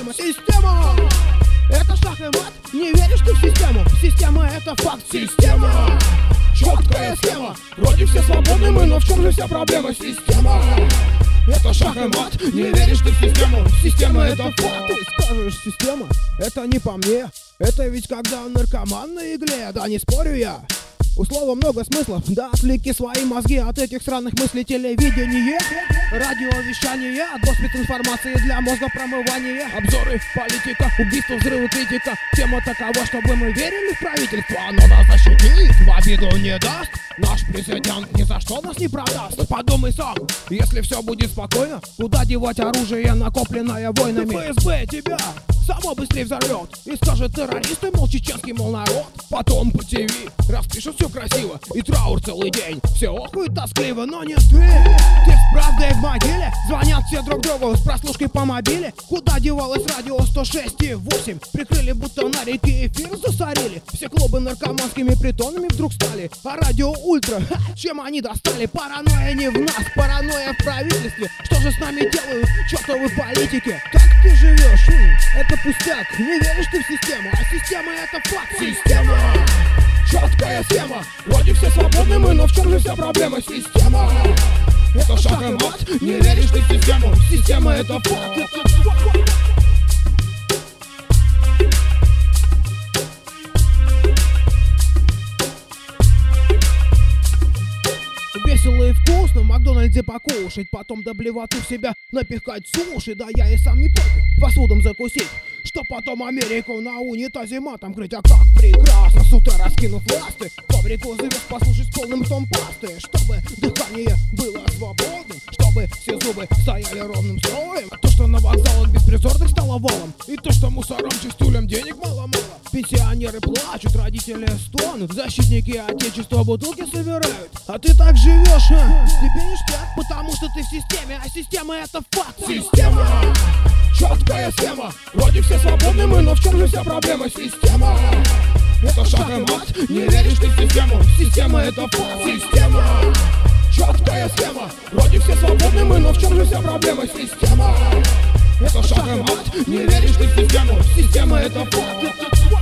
Система! Это шах и мат, не веришь ты в систему? Система это факт, система! Четкая схема, вроде все свободны мы, но в чем же вся проблема? Система! Это шах и мат, не веришь ты в систему? Система это факт. Ты скажешь, система, это не по мне. Это ведь когда наркоман на игле, да не спорю я. У слова много смыслов, да отвлеки свои мозги от этих странных мыслей. Телевидение, радиовещание, отбор специнформации для мозга промывания. Обзоры, политика, убийство, взрывы, критика. Тема такова, чтобы мы верили в правительство. Оно нас защитит, в обиду не даст. Наш президент ни за что нас не продаст. Подумай сам, если все будет спокойно, куда девать оружие, накопленное войнами? ФСБ тебя само быстрее взорвет и скажет: террористы, мол, чеченский, мол, народ. Потом по ТВ распишут все красиво и траур целый день. Все охуют тоскливо, но не ты. Ты с правдой в могиле. Звонят все друг другу с прослушкой по мобиле. Куда девалось радио 106,8? Прикрыли, будто на реке эфир засорили. Все клубы наркоманскими притонами вдруг стали. А радио ультра, чем они достали? Паранойя не в нас, паранойя в правительстве. Что же с нами делают чертовы политики? Как ты живешь? Это пустяк, не веришь ты в систему, а система это факт. Система! Четкая схема, вроде все свободны мы, но в чем же вся проблема? Система! Это шах и мат, не веришь ты в систему? Система это факт. Весело и вкусно в Макдональдсе покушать, потом до блевоты в себя напихать суши. Да я и сам не против фастфудом закусить, что потом Америку на унитазе матом крыть. А как прекрасно, с утра раскинув ласты, фабрику звезд послушать с полным ртом пасты. Чтобы дыхание было свободным, чтобы все зубы стояли ровным строем. А то, что на вокзалах беспризорных стало валом, и то, что мусорам чистюлям денег мало-мало. Пенсионеры плачут, родители стонут, защитники отечества бутылки собирают. А ты так живешь, а? Тебе ништяк, потому что ты в системе, а система это факт. Система! Четкая схема, вроде все свободны мы, но в чем же вся проблема? Система! Это шах и мат, не веришь ты в систему? Система это факт. Система! Четкая схема, вроде все свободны мы, но в чем же вся проблема? Система! Это шах и мат, не веришь ты в систему? Система это факт.